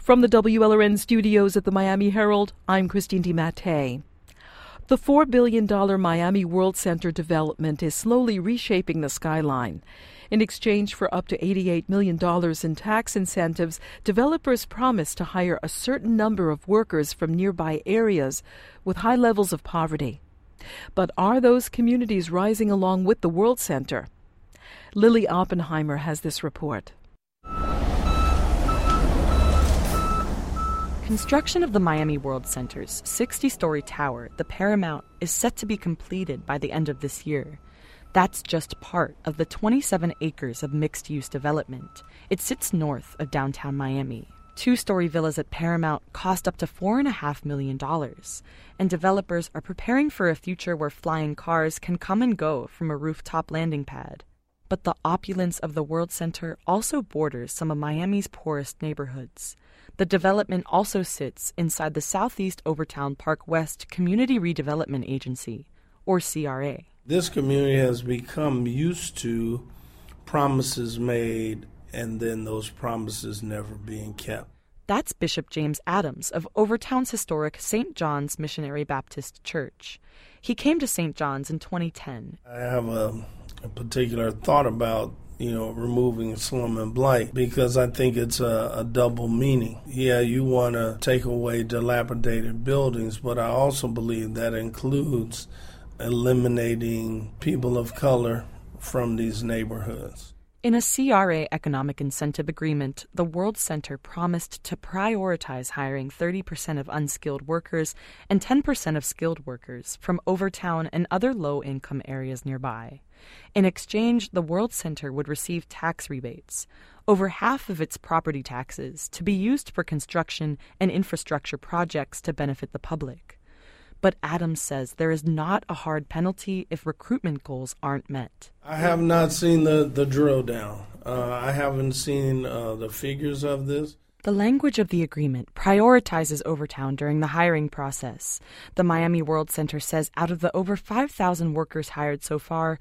From the WLRN studios at the Miami Herald, I'm Christine DiMattei. The $4 billion Miami World Center development is slowly reshaping the skyline. In exchange for up to $88 million in tax incentives, developers promise to hire a certain number of workers from nearby areas with high levels of poverty. But are those communities rising along with the World Center? Lily Oppenheimer has this report. Construction of the Miami World Center's 60-story tower, the Paramount, is set to be completed by the end of this year. That's just part of the 27 acres of mixed-use development. It sits north of downtown Miami. Two-story villas at Paramount cost up to $4.5 million, and developers are preparing for a future where flying cars can come and go from a rooftop landing pad. But the opulence of the World Center also borders some of Miami's poorest neighborhoods. The development also sits inside the Southeast Overtown Park West Community Redevelopment Agency, or CRA. This community has become used to promises made and then those promises never being kept. That's Bishop James Adams of Overtown's historic St. John's Missionary Baptist Church. He came to St. John's in 2010. I have a particular thought about removing slum and blight, because I think it's a double meaning. Yeah, you want to take away dilapidated buildings, but I also believe that includes eliminating people of color from these neighborhoods. In a CRA economic incentive agreement, the World Center promised to prioritize hiring 30% of unskilled workers and 10% of skilled workers from Overtown and other low-income areas nearby. In exchange, the World Center would receive tax rebates, over half of its property taxes, to be used for construction and infrastructure projects to benefit the public. But Adams says there is not a hard penalty if recruitment goals aren't met. I have not seen the drill down. I haven't seen the figures of this. The language of the agreement prioritizes Overtown during the hiring process. The Miami World Center says out of the over 5,000 workers hired so far,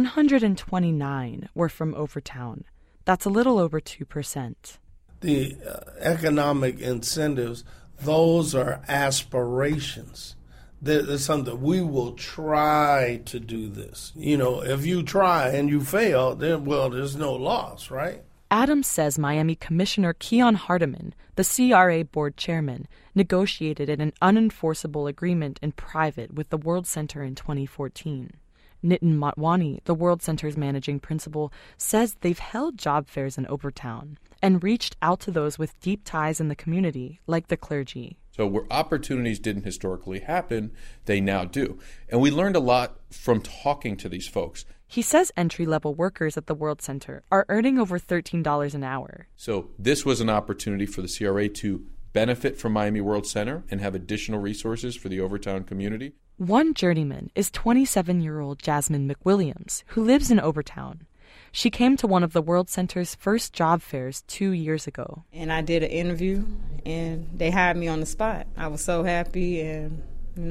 129 were from Overtown. That's a little over 2%. The economic incentives, those are aspirations. There's something, we will try to do this. If you try and you fail, then, there's no loss, right? Adams says Miami Commissioner Keon Hardeman, the CRA board chairman, negotiated an unenforceable agreement in private with the World Center in 2014. Nitin Motwani, the World Center's managing principal, says they've held job fairs in Overtown and reached out to those with deep ties in the community, like the clergy. So where opportunities didn't historically happen, they now do. And we learned a lot from talking to these folks. He says entry-level workers at the World Center are earning over $13 an hour. So this was an opportunity for the CRA to benefit from Miami World Center and have additional resources for the Overtown community. One journeyman is 27-year-old Jasmine McWilliams, who lives in Overtown. She came to one of the World Center's first job fairs 2 years ago. And I did an interview, and they hired me on the spot. I was so happy, and,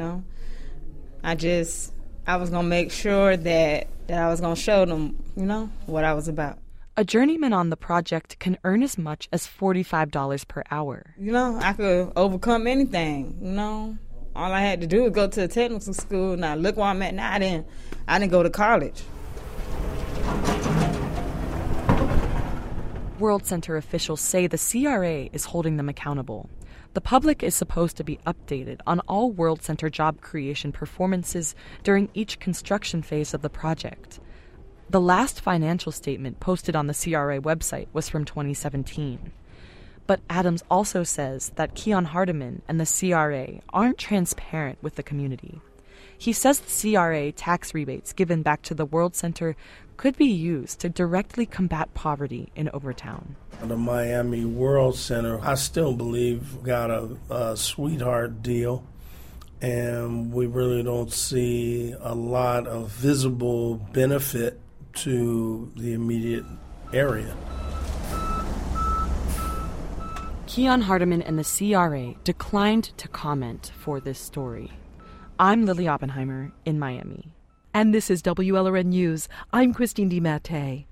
I was going to make sure that I was going to show them, what I was about. A journeyman on the project can earn as much as $45 per hour. I could overcome anything, All I had to do was go to a technical school. Now, look where I'm at now. I didn't go to college. World Center officials say the CRA is holding them accountable. The public is supposed to be updated on all World Center job creation performances during each construction phase of the project. The last financial statement posted on the CRA website was from 2017. But Adams also says that Keon Hardeman and the CRA aren't transparent with the community. He says the CRA tax rebates given back to the World Center could be used to directly combat poverty in Overtown. The Miami World Center, I still believe, got a sweetheart deal, and we really don't see a lot of visible benefit to the immediate area. Keon Hardeman and the CRA declined to comment for this story. I'm Lily Oppenheimer in Miami. And this is WLRN News. I'm Christine DiMattei.